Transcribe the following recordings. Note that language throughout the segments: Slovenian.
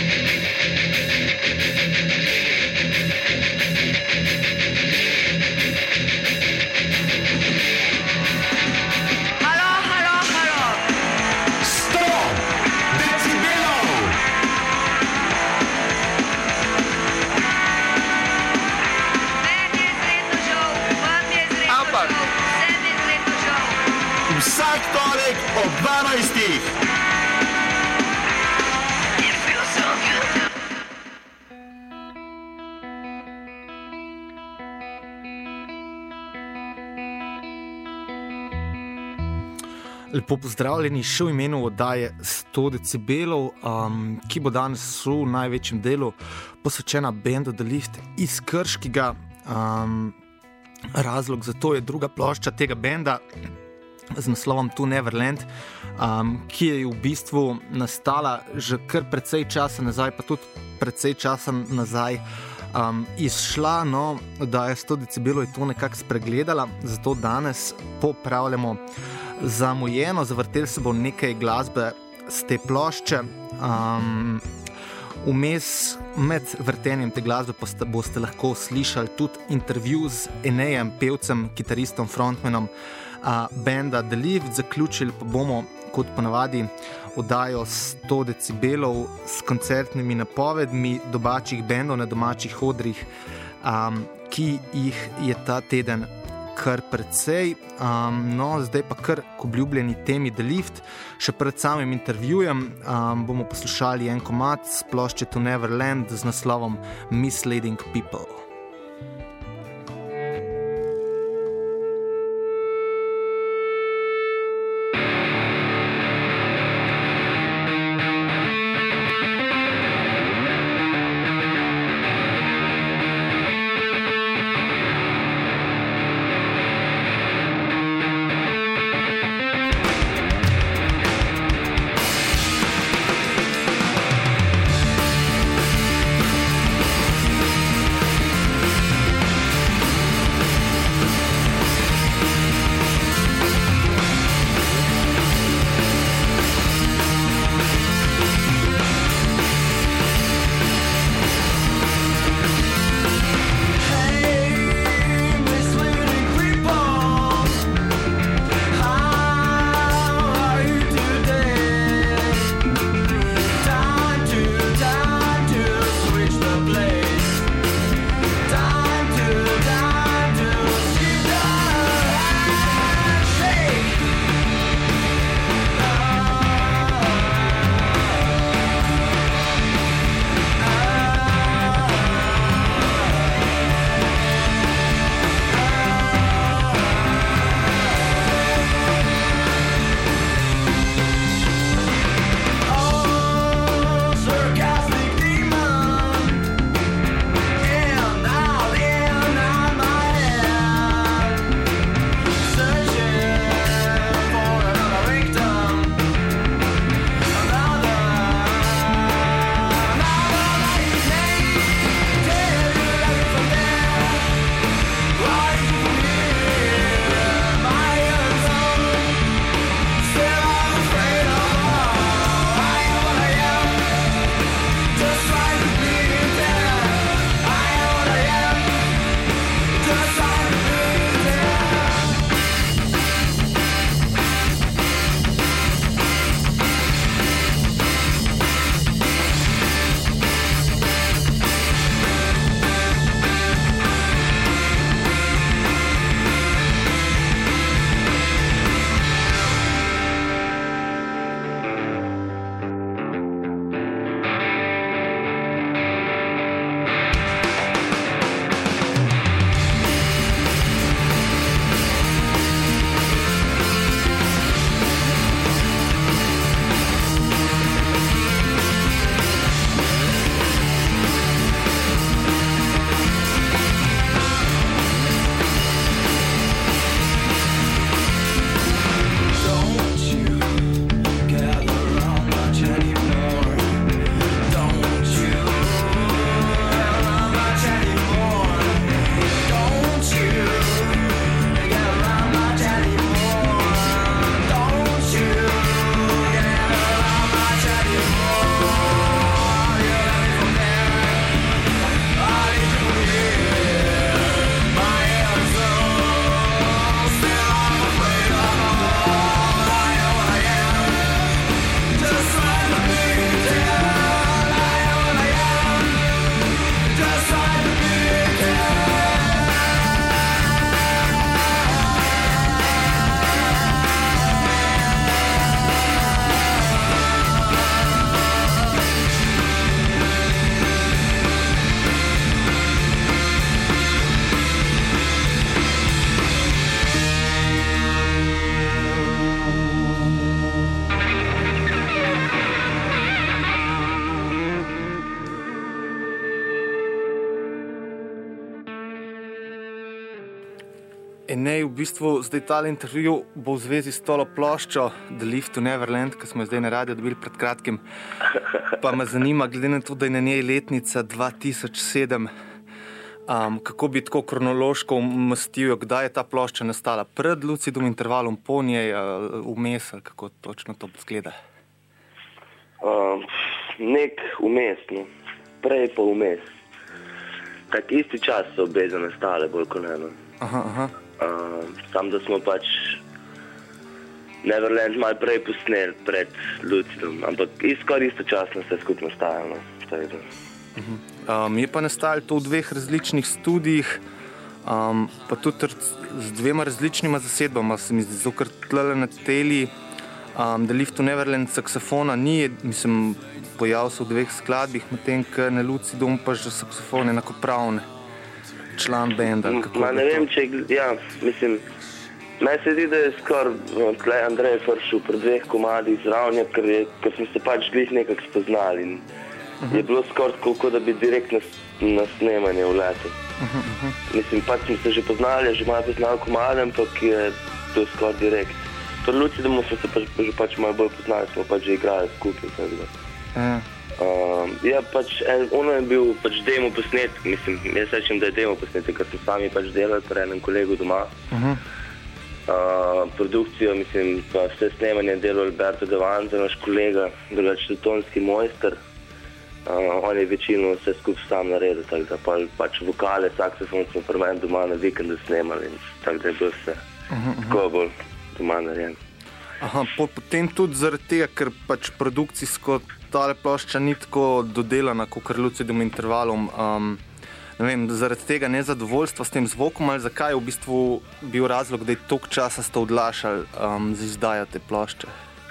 Vsak torek ob 12. Lepo pozdravljeni še v imenu oddaje 100 decibelov, ki bo danes v največjem delu posvečena bendu The Lift iz Krškega. Razlog za to je druga plošča tega benda z naslovom To Neverland, ki je v bistvu nastala že kar precej časa nazaj, pa tudi precej časa nazaj izšla, no, da je 100 decibelov je to nekako spregledala, zato danes popravljamo zamujeno, zavrteli se bo nekaj glasbe z te plošče. Vmes med vrtenjem te glasbe boste lahko slišali tudi intervju z Enejem, pevcem, kitaristom, frontmanom benda The Lift. Zaključili pa bomo, kot ponavadi, oddajo 100 decibelov s koncertnimi napovedmi domačih bendov na domačih odrih, ki jih je ta teden kar precej. No, zdaj pa kar k obljubljeni temi The Lift. Še pred samim intervjujem bomo poslušali en komad s plošče To Neverland z naslovom Misleading People. Enej, v bistvu zdaj tale intervju bo v zvezi s tolo ploščo The Lift to Neverland, ki smo jo zdaj na radiju dobili pred kratkim. Pa me zanima, glede na to, da je na njej letnica 2007, kako bi tako kronološko umestil, kdaj je ta plošča nastala? Pred lucidom intervalom, po njej, vmes, ali kako točno to izgleda? Nek vmes, no. Prej pa vmes. Tak isti čas so obe nastale, bolj kot ne. Aha. Sam, da smo pač Neverland malo prej posneli pred lucidom, ampak skoraj istočasno se skupno stajalo. Je pa nastajalo to v dveh različnih studijih, pa tudi z dvema različnima zasedbama, se mi zdi, ker tlele na teli The Lift to Neverland saksofona ni, mislim, pojavil se v dveh skladbih, medtem ko na lucidum pa že saksofon enakopravne. Član benda. Ne vem, če mislim, meni se zdi, da je skoraj Andrej Fršel pri dveh komadih zravnja, ker smo se pač glih nekako spoznali in je bilo skoraj tako, da bi direkt na snemanje vletel. Mislim, pač smo se že poznali, že malo poznali komade, ampak je to skoraj direkt. Pri lucidumu smo se pač malo bolj poznali, smo pač že igrali skupaj. Ono je bil pač demo posnet, mislim, jaz rečem, da je demo posnet, ker smo sami pač delali pri enem kolegu doma. Produkcijo, mislim, pa vse snemanje delal Alberto Devanza, naš kolega, drugače tonski mojster. On je večino vse skupaj sam naredil, tako da pač vokale, saksofon smo pri meni doma na vikendu snemali, tako da je bil vse tako bolj doma narejen. Potem tudi zaradi tega, ker pač produkcijsko tale plošča ni tako dodelana, kot lucidum intervalom. Ne vem, zaradi tega nezadovoljstva s tem zvokom, ali zakaj je v bistvu bil razlog, da je toliko časa ste odlašali z izdajo te plošče?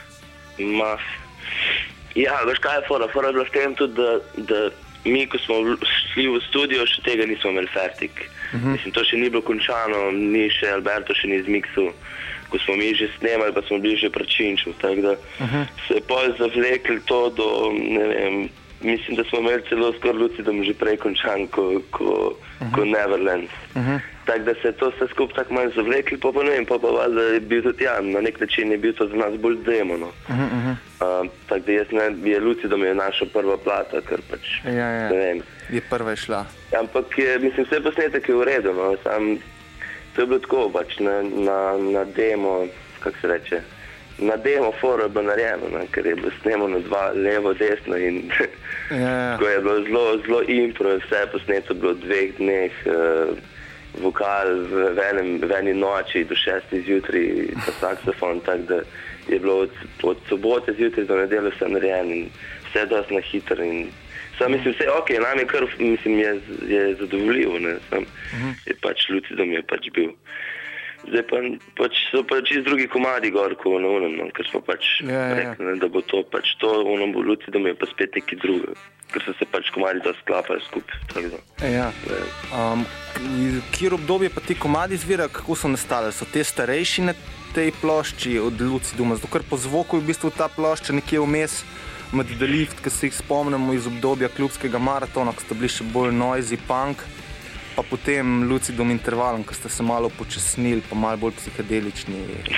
Veš kaj je fora? Fora je bila v tem tudi, da mi, ko smo šli v studio, še tega nismo imeli fertik. Mislim, to še ni bilo končano, ni še Alberto še ni zmiksil. Ko smo mi že snemali, pa smo bili že pri Činču, tako da se je pol zavlekli to do, ne vem, mislim, da smo imeli celo skoraj lucidum že prej končan ko Neverland. Tako da se je to vse skupaj tako malo zavlekli, pa ne vem, pa valjda je bil tudi, na nek način je bil to za nas bolj demo, no. Tako da je lucidum je naša prva plata, ker pač, ne vem. Je prva je šla. Ampak mislim, vse posnetek je v redu, no, sam to je bilo tako pač na demo, kako se reče, na demo foru je bilo narejeno, ker je bilo snemano dva levo, desno in ko je bilo zelo impro, vse posneto bilo v 2 dneh, vokal v eni noči do 6 zjutraj, pa saksofon, tako da je bilo od sobote zjutraj do nedelje vse narejeno in vse dosti na hitro in sam mislim, vse ok, nam je kar, mislim, je zadovoljivo, ne, sam je pač lucidum je pač bil. Zdaj pač so pa čisto drugi komadi gor, ko na unem, no, ker smo pač rekli, da bo to pač to, unem bo lucidum je pa spet nekaj druga, ker so se pač komadi da sklapajo skupaj, tako da. Kjer obdobje pa ti komadi zvira, kako so nastale? So te starejši na tej plošči od luciduma? Zato ker po zvoku je v bistvu ta plošča nekje vmes med The Lift, ki se jih spomnimo iz obdobja klubskega maratona, ko ste bili še bolj noisy punk, pa potem lucidum intervalom, ko ste se malo počasnili, pa malo bolj psihedelični.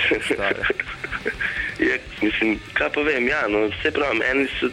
Mislim, kaj pa vem, vse pravim, eni so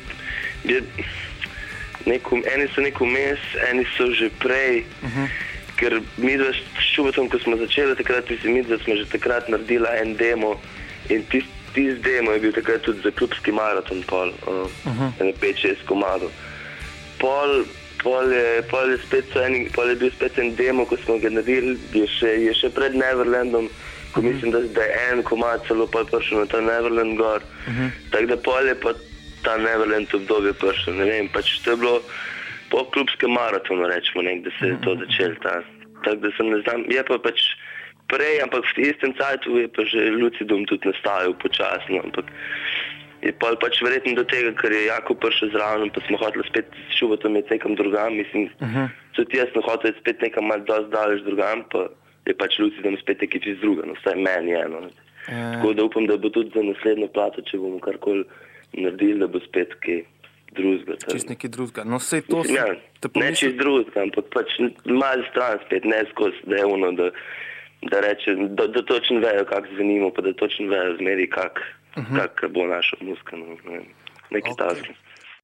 neko mes, eni so že prej, ker mi s Šubetom, ko smo začeli takrat, mislim, da smo že takrat naredili en demo in tisti demo je bil takrat tudi za klubski maraton pol, 5-6 komadov. Pol je bil spet en demo, ko smo ga naredili, je še pred Neverlandom, ko mislim, da je en komad celo pol prišel na ta Neverland gor. Tako da pol je pa ta Neverland obdobje prišel, ne vem, pač to je bilo po klubskem maratonu, rečemo, da se je to začel. Tako da se ne znam, je pa pač prej, ampak v istem cajtu je pa že lucidum tudi nastajal počasno, ampak je pač verjetno do tega, ker je Jakub prišel zraven, pa smo hoteli spet s Šubetom je nekam drugam, mislim, tudi jaz sem hotel spet nekam malo dosti daleč drugam, pa je pač lucidum spet nekaj čist druga, no, vsaj meni je, no. Tako da upam, da bo tudi za naslednjo plato, če bomo karkoli naredili, da bo spet kaj drugega. Čist nekaj drugega. No, sej to ne čist drugega, ampak pač malo stran spet, ne skozi, da je ono, da da reče, da točno vejo, kako zvenimo, pa da točno vejo zmeri, kak bo naša muzika, nekaj takega.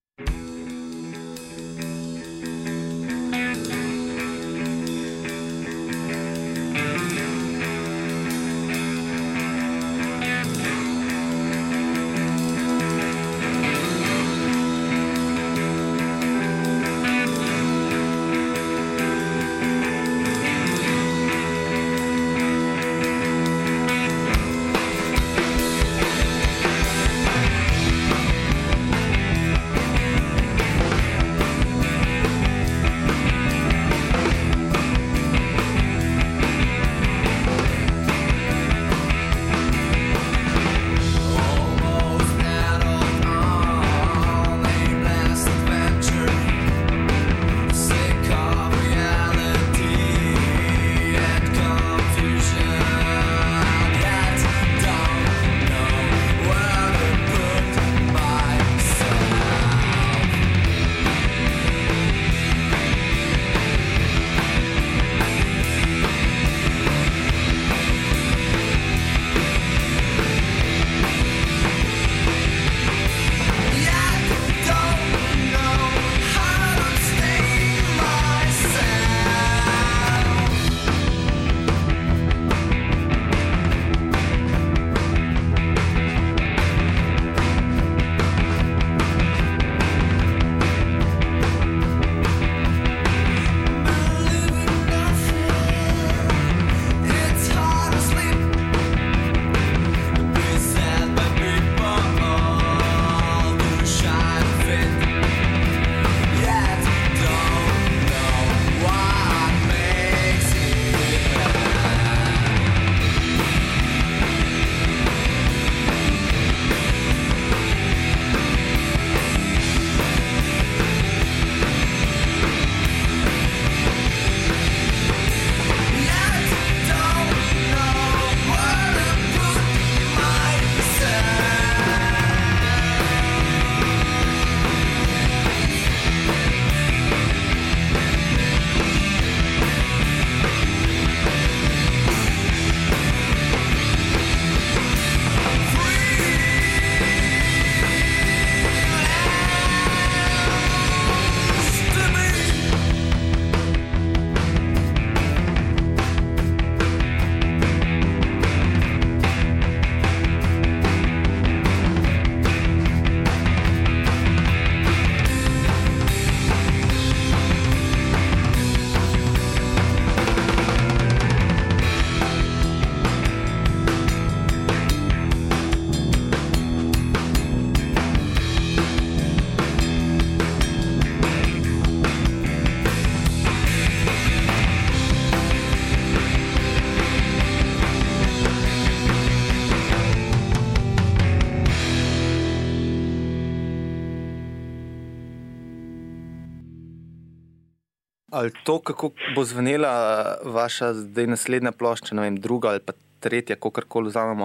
Ali to, kako bo zvenela vaša zdaj naslednja plošča, ne vem, druga ali pa tretja, kakorkoli vzamemo,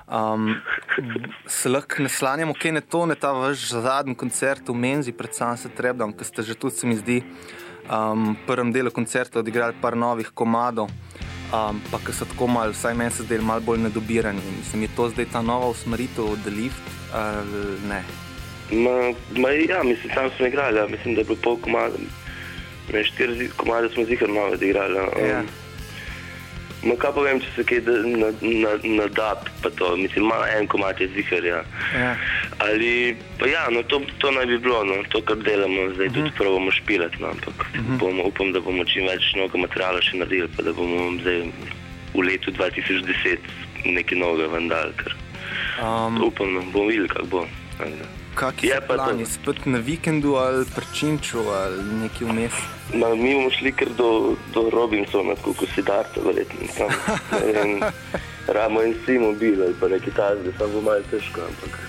se lahko naslanjamo kaj na to, na ta vaš zadnji koncert v Menzi pred Sunset Rebdom, ki ste že tudi, se mi zdi, v prvem delu koncerta odigrali par novih komadov, pa ki so tako malo, vsaj meni se zdeli malo bolj nedobirani. Mislim, je to zdaj ta nova usmeritev The Lift, ali ne? Ja, mislim, tam smo igrali, ja. Mislim, da je bilo pol komada. 4 komade smo zihar malo odigrali. Ja. Kaj pa vem, če se kaj na dub, pa to, mislim, malo en komad je zihar, ja. Ali, pa ja, no, to naj bi bilo, no, to, kar delamo, zdaj tudi probamo špilati, no, ampak upam, da bomo čim več novega materiala še naredili, pa da bomo zdaj v letu 2010 nekaj novega vendali, ker upam, no, bomo videli, kak bo. Kak je plani? Spet na vikendu ali pri Činču ali nekaj vmes? Mi bomo šli kar do Robinsona, tako ko si Darta, verjetno. Ramo in si mobil ali pa nekaj tazde, samo bo malo težko, ampak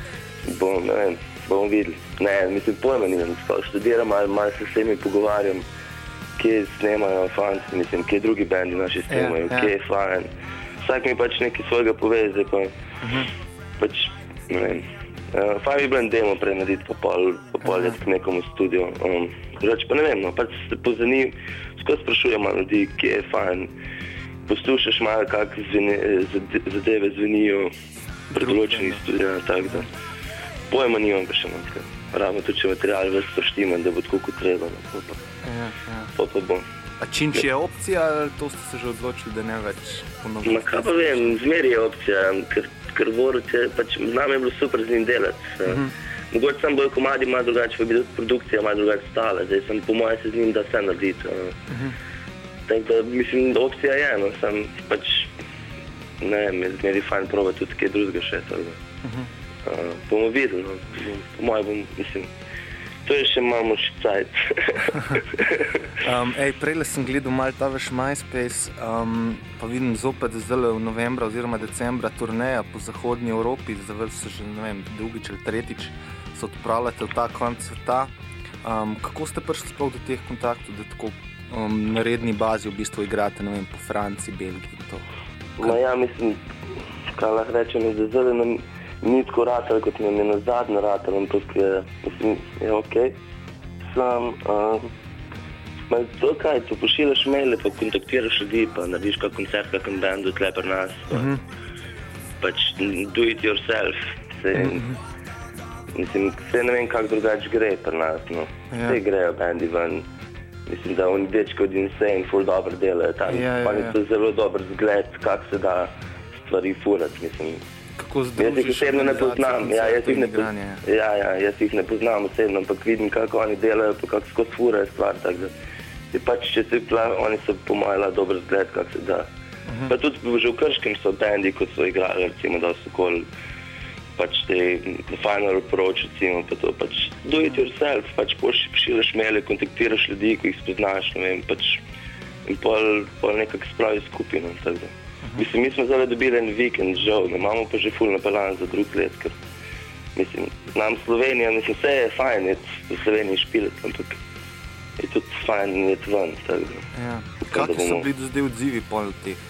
bomo videli. Ne, mislim, pojma nimam, študiram, malo se s temi pogovarjam, kje snemajo fanci, mislim, kje drugi bendi naši snemajo, kje je fajn. Vsak mi pač nekaj svojega pove, zdaj pa pač, ne vem. Fajn bi bilo en demo prenarediti pa pol let k nekomu studiu. Drugače pa ne vem, no, pač se pozaniv, skoro sprašujemo ljudi, kje je fajn, poslušaš malo, kako zadeve zvenijo pri določenih studijah, tako da. Pojma nimam pa še manjka. Ravno tudi, če material ves poštiman, da bo tako kot treba. To pa bom. A Činč je opcija, ali to ste se že odločili, da ne več ponovno? Ma kaj pa vem, zmeri je opcija, ker Borut je, pač z nami je bilo super z njim delati. Mogoče sam bojo komadi malo drugače, pa bi tudi produkcija malo drugače stala, zdaj sem po moje se z njim da vse narediti. Tako da mislim, da opcija je, no, sam pač, ne vem, je zmeri fajn probati tudi kaj drugega še, tako da. Bomo videli, no, po moje bom, mislim, to je še malo še cajt. Prejle sem gledal malo ta vaš MySpace, pa vidim zopet zdaj v novembra oziroma decembra turneja po zahodnji Evropi, zdaj se že, ne vem, drugič ali tretjič se odpravljate v ta konc sveta. Kako ste prišli sploh do teh kontaktov, da tako na redni bazi v bistvu igrate, ne vem, po Franciji, Belgiji in to? Ma ja, mislim, kaj lahko rečem, da zdaj nam ni tako ratal, kot nam je nazadnje ratal, ampak mislim, je okej. Sam, to kaj, to pošiljaš maile, pa kontaktiraš ljudi, pa narediš kak koncert, kakšen bendu tle pri nas, pač do it yourself. Mislim, vse ne vem, kak drugače gre pri nas, no. Vse grejo bendi ven. Mislim, da oni dečki od Insane ful dobro delajo tam. Oni so zelo dober zgled, kak se da stvari furati, mislim. Kako združiš organizacijo, jaz jih ne poznam osebno, ampak vidim, kako oni delajo, pa kako skozi furajo stvar, tako da je pač, če se oni so po moje dober zgled, kak se da. Pa tudi že v Krškem so bendi, kot so igrali, recimo, da so okoli pač te final approach, recimo, pa to pač do it yourself, pač pošiljaš maile, kontaktiraš ljudi, ko jih spoznaš, ne vem, pač in pol nekako spravi skupaj, no, tako da. Mislim, mi smo zdaj dobili en vikend, žal, ne imamo pa že ful napeljan za drug let, ker mislim, nam Slovenija, mislim, vse je fajn, je v Sloveniji špilati, ampak je tudi fajn jeti ven, tako da. Kakvi so bili do zdaj odzivi pol teh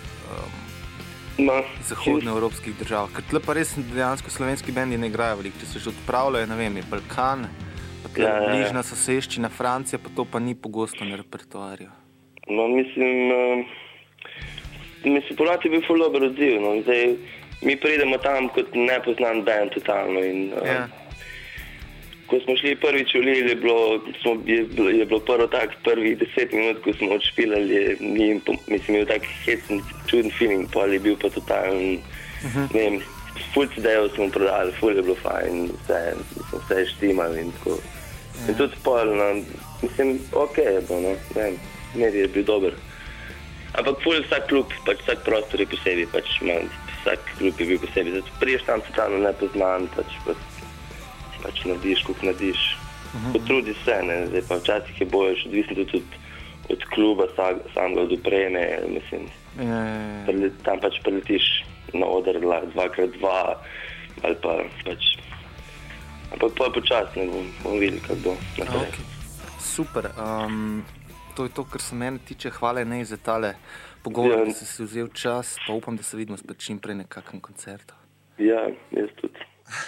zahodnoevropskih držav? Ker tle pa res dejansko slovenski bendi ne igrajo veliko, če se že odpravljajo, ne vem, je Balkan, pa tle bližna soseščina, Francija, pa to pa ni pogosto na repertoarju. No, mislim, Polati je bil ful dober odziv, no, zdaj mi pridemo tam kot nepoznan band totalno in ko smo šli prvič v Lille, je bilo prvih 10 minut, ko smo odšpilali, mislim, je bil tak hecen, čuden feeling, pol je bil pa totalen, ne vem, ful CD-jev smo prodali, ful je bilo fajn, vse je štimal in tako. In tudi pol, no, mislim, okej je bilo, no, ne vem, meri je bil dober. Ampak ful vsak klub, pač vsak prostor je posebej, pač vsak klub je bil posebej, zato priješ tam totalno nepoznan, pač narediš, koliko narediš. Potrudi se, ne, zdaj pa včasih je boljš, odvisno tudi od kluba, samega od opreme, mislim. Tam pač preletiš na oder 2x2, ali pa pač. Ampak počasno bomo videli, kako bo naprej. Super. To je to, kar se mene tiče. Hvala Enej za tale pogovor, da si si vzel čas, pa upam, da se vidimo spet čim prej na kakšnem koncertu. Ja, jaz tudi.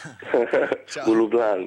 V Ljubljani.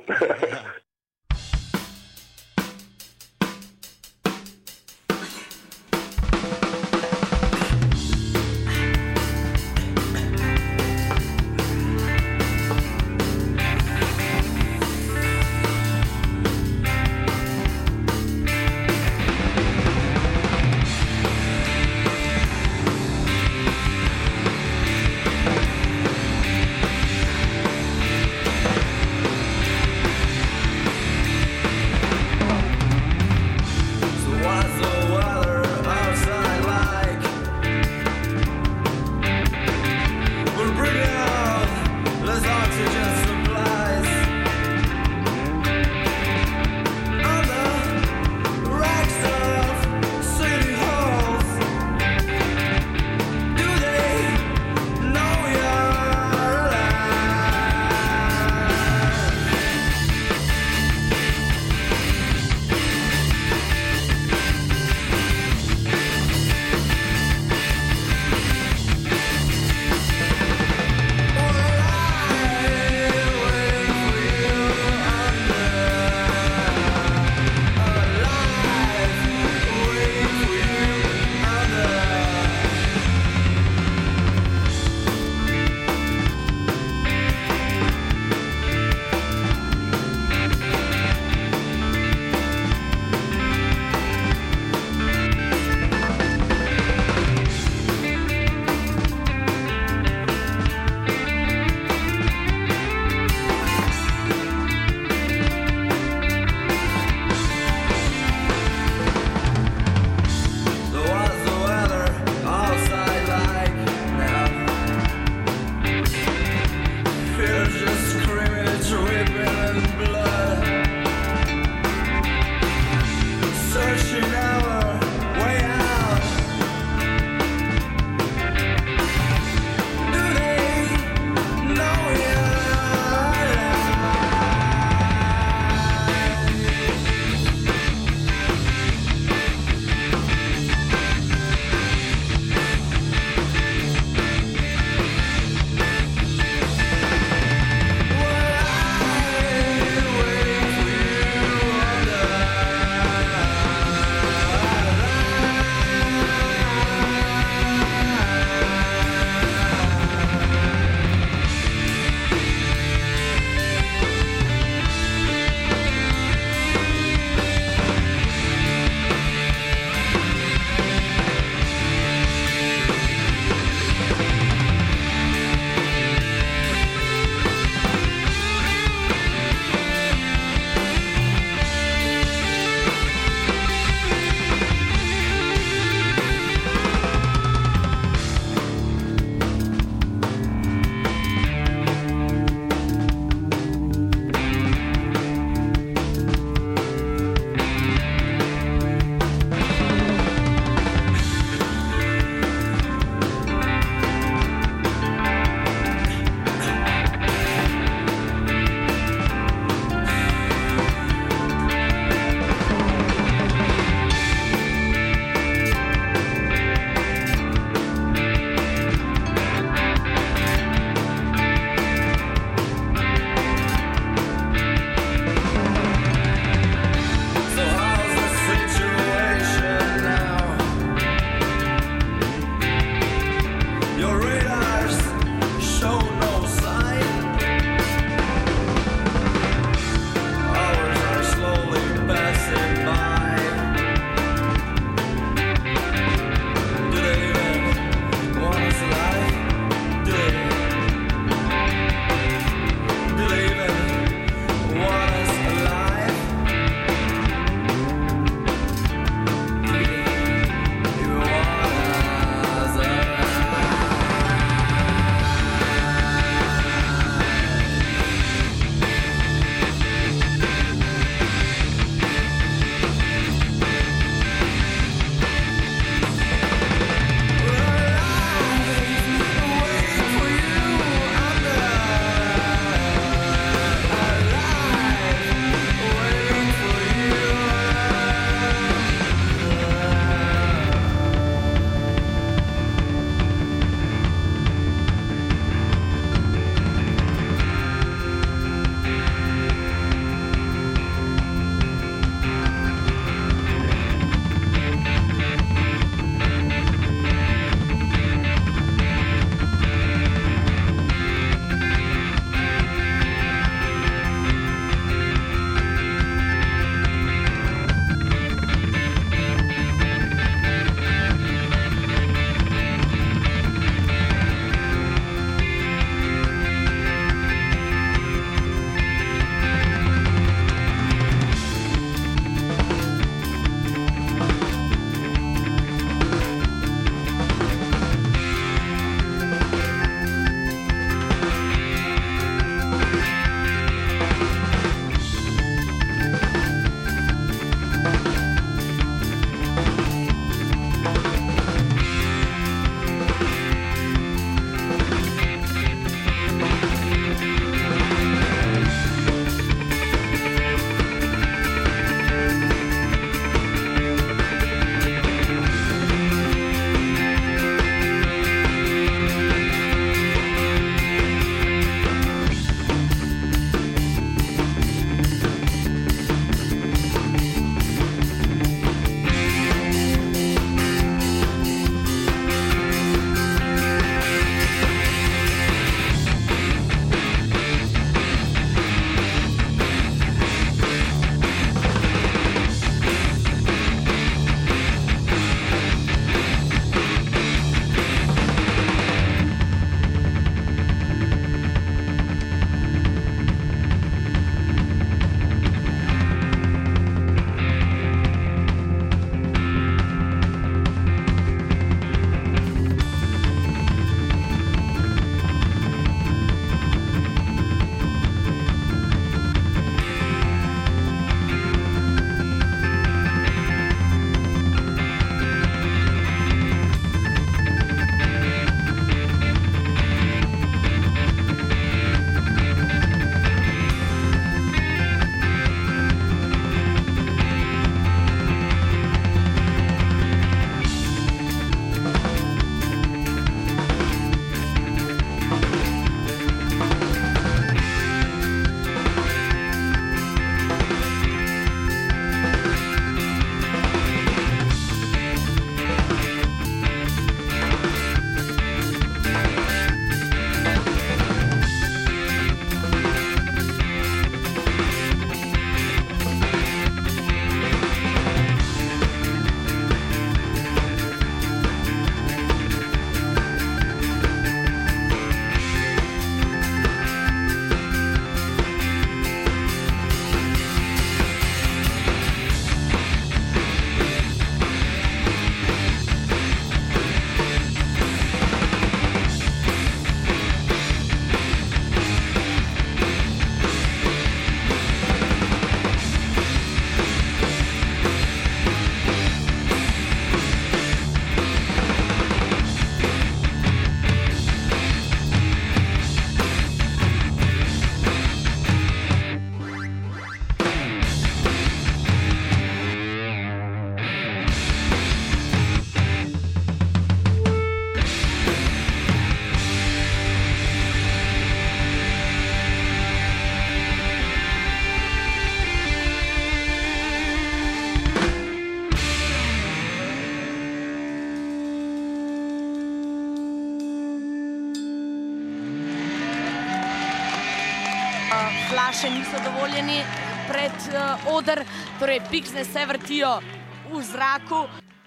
Nogometaše niso dovoljeni pred oder, torej piksne se vrtijo v zraku.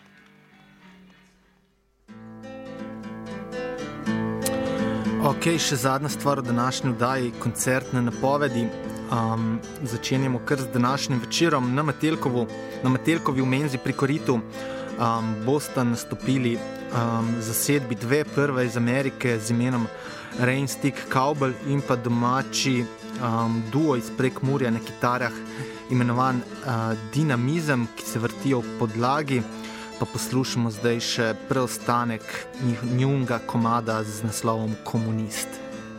Ok, še zadnja stvar v današnji oddaji, koncertne napovedi. Začenjamo kar z današnjim večerom na Metelkovi v Menzi pri Koritu. Bosta nastopili zasedbi dve, prva iz Amerike z imenom Rainstick Cowbell in pa domači duo iz Prekmurja na kitarah imenovan Dinamizem, ki se vrtijo v podlagi. Pa poslušamo zdaj še preostanek njunega komada z naslovom Komunist.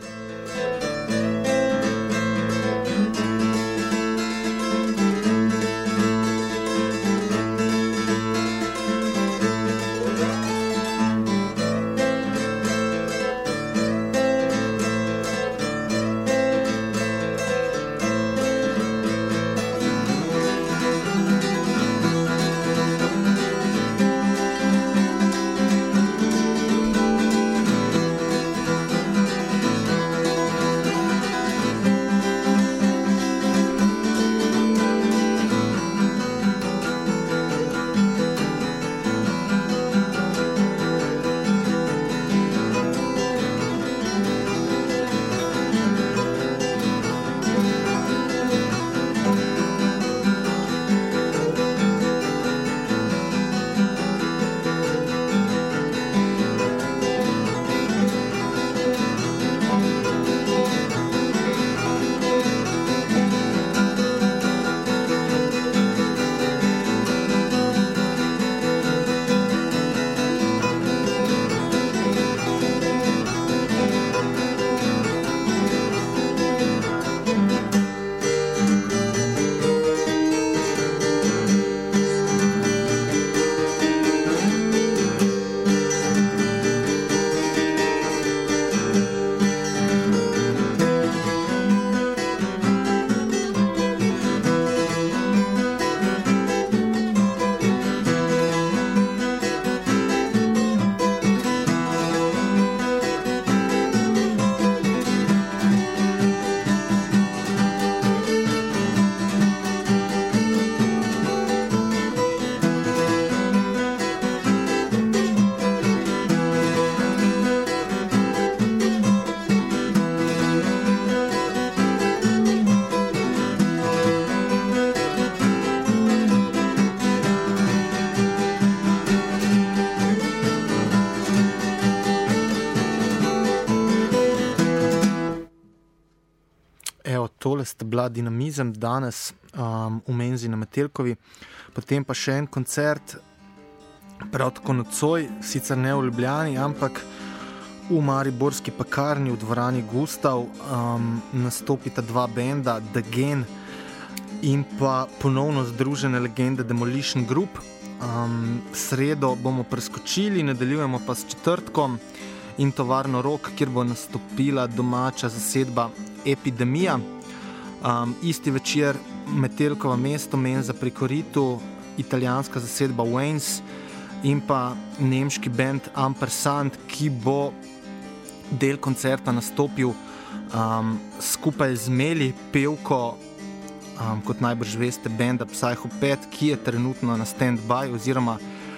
Tole sta bila Dinamizem danes v Menzi na Metelkovi, potem pa še en koncert, prav tako nocoj, sicer ne v Ljubljani, ampak v mariborski Pekarni v dvorani Gustav nastopita dva benda, The Gen in pa ponovno združene legende Demolition Group. Sredo bomo preskočili, nadaljujemo pa s četrtkom in Tovarno Rok, kjer bo nastopila domača zasedba Epidemija. Isti večer Metelkova mesto, Menza pri Koritu, italijanska zasedba Waynes in pa nemški band Ampersand, ki bo del koncerta nastopil skupaj z Meli, pevko, kot najbrž veste, benda Psycho 5, ki je trenutno na stand-by oziroma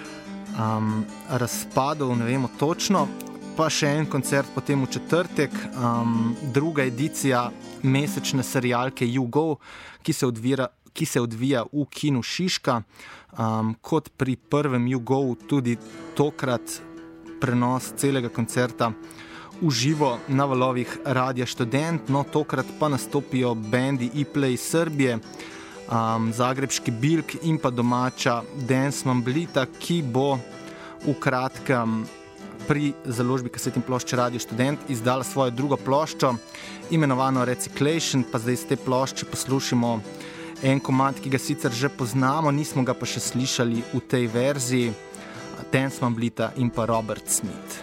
razpadel, ne vemo točno. Pa še en koncert potem v četrtek, druga edicija mesečne serialke You Go, ki se odvija v kinu Šiška. Kot pri prvem You Go, tudi tokrat prenos celega koncerta v živo na valovih Radia Študent, no tokrat pa nastopijo bendi E-Play Srbije, zagrebški Bilk in pa domača Dance Mamblita, ki bo v kratkem pri založbi kaset in plošče Radio Študent izdala svojo drugo ploščo, imenovano Recyclation, pa zdaj z te plošče poslušamo en komad, ki ga sicer že poznamo, nismo ga pa še slišali v tej verziji, Dance Mamblita in pa Robert Smith.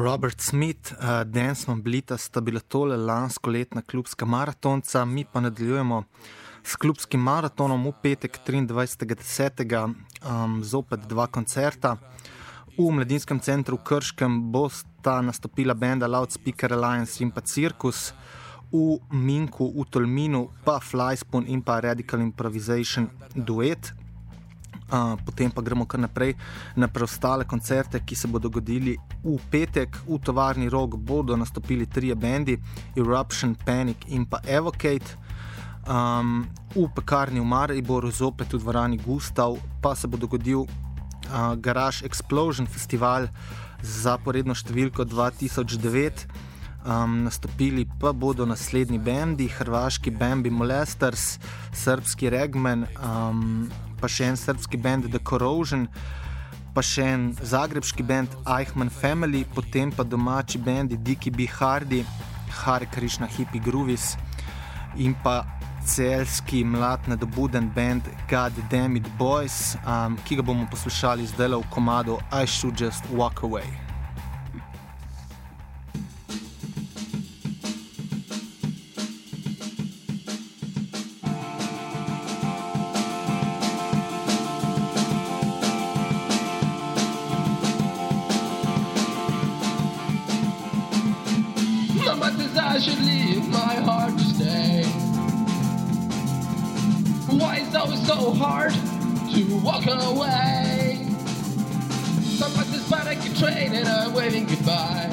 Robert Smith, Dance Mamblita sta bila tole lansko letna klubska maratonca, mi pa nadaljujemo s klubskim maratonom v petek 23.10. Zopet 2 koncerta. V Mladinskem centru v Krškem bosta nastopila benda Loudspeaker Alliance in pa Cirkus, v Minku v Tolminu pa Flyspoon in pa Radical Improvisation duet. Potem pa gremo kar naprej na preostale koncerte, ki se bodo dogodili v petek. V Tovarni Rog bodo nastopili 3 bendi, Eruption, Panic in pa Evocate. V Pekarni v Mariboru, zopet v dvorani Gustav, pa se bo dogodil Garage Explosion festival za zaporedno številko 2009. Nastopili pa bodo naslednji bendi, hrvaški Bambi Molesters, srbski Regman, pa še en srbski band The Corrosion, pa še en zagrebški band Eichmann Family, potem pa domači bendi Diki B. Hardy, Hare Krishna Hippie Groovies in pa celjski mlad nedobuden band God Damn It Boys, ki ga bomo poslušali zdaj v komadu I Should Just Walk Away. I should leave my heart to stay. Why is it always so hard to walk away? Sometimes it's bad I can train and I'm waving goodbye.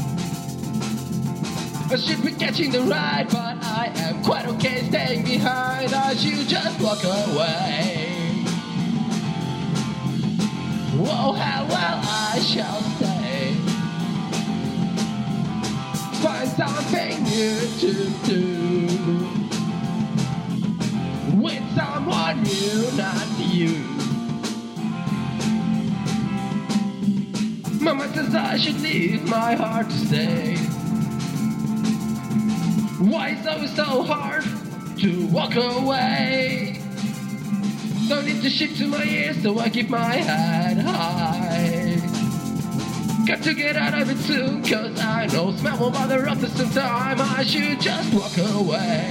I should be catching the ride, but I am quite okay staying behind. I should just walk away. Oh, how well I shall stay. Find something new to do with someone new, not you. Mama says I should leave my heart to stay. Why is it always so hard to walk away? Don't need to shit to my ears, so I keep my head high. Got to get out of it soon, cause I know smell won't bother up this time. I should just walk away.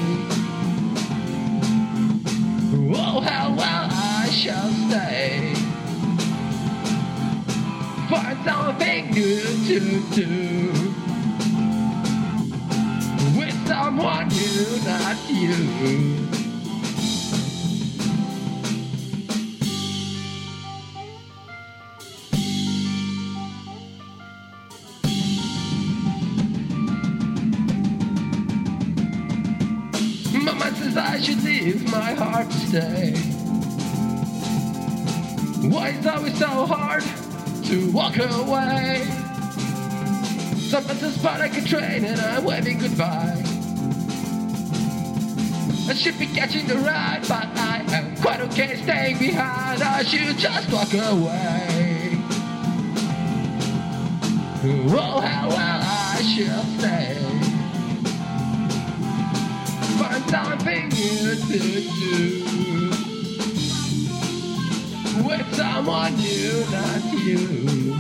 Oh, how well I shall stay. Find something new to do with someone new, not you. I should leave my heart to stay. Why is it always so hard to walk away? Sometimes a spot I can train and I'm waving goodbye. I should be catching the ride, but I am quite okay staying behind. I should just walk away. Oh, how well I shall stay. Find something new to do with someone new, not you.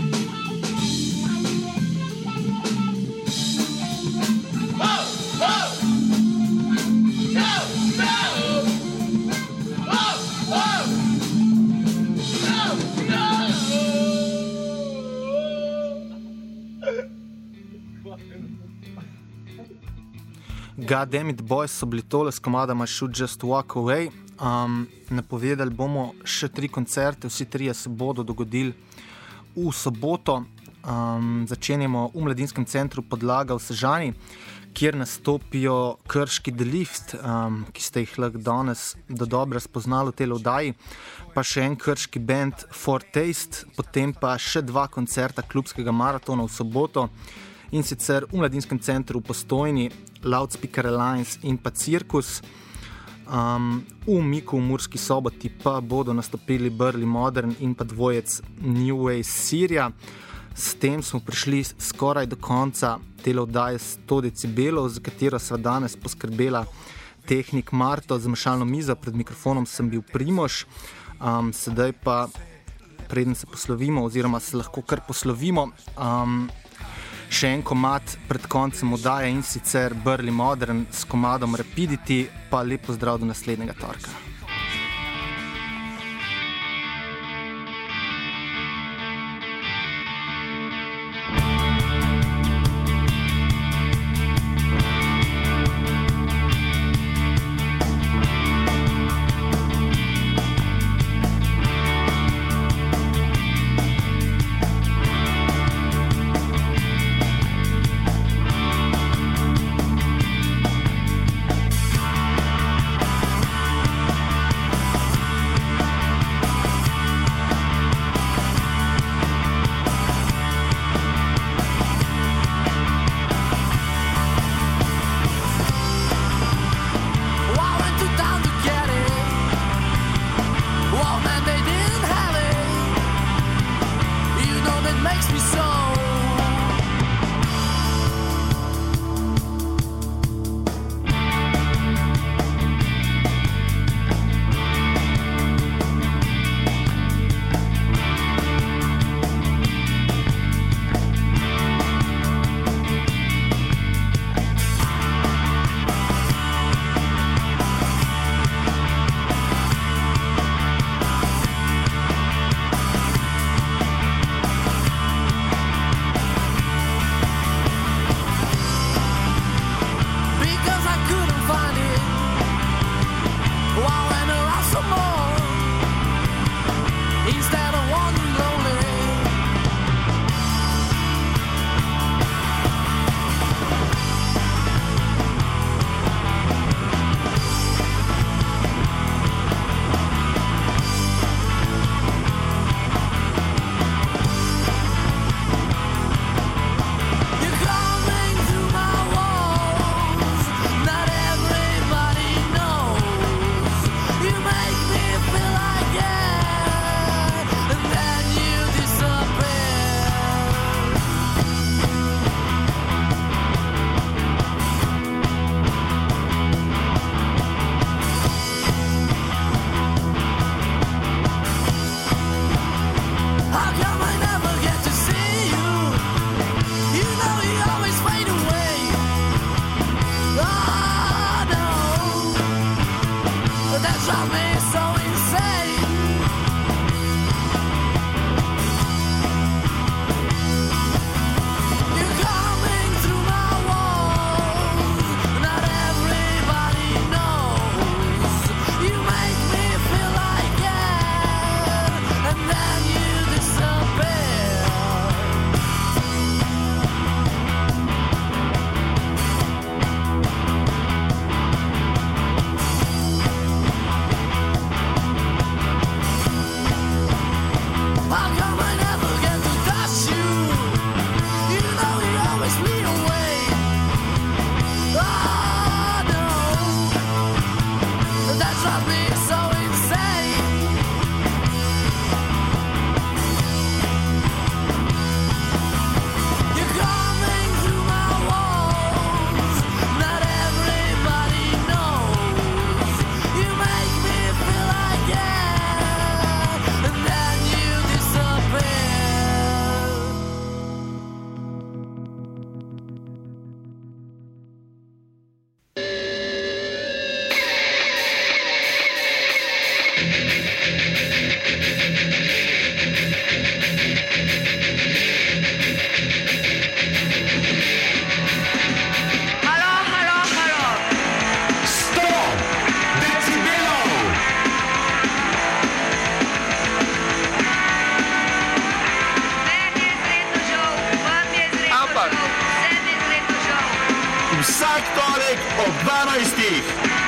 Oh, oh, no, no. Oh, oh, no, no. God Damn It Boys so bili tole s komadama I Should Just Walk Away. Napovedali bomo še 3 koncerte, vsi 3 se bodo dogodili v soboto. Začenjamo v Mladinskem centru Podlaga v Sežani, kjer nastopijo krški The Lift, ki ste jih lahko danes dobro spoznali v tej oddaji, pa še en krški band For Taste, potem pa še 2 koncerta klubskega maratona v soboto, in sicer v Mladinskem centru v Postojni, Loudspeaker Alliance in pa Cirkus. V Miku v Murski Soboti pa bodo nastopili Burly Modern in pa dvojec New Way Syria. S tem smo prišli skoraj do konca tele oddaje 100 decibelov, za katero sva danes poskrbela tehnik Marto, za mešalno mizo pred mikrofonom sem bil Primož. Sedaj pa, preden se poslovimo, oziroma se lahko kar poslovimo, še en komad pred koncem oddaje, in sicer Burly Modern s komadom Rapidity, pa lep pozdrav do naslednjega torka. Vsak torek ob 12.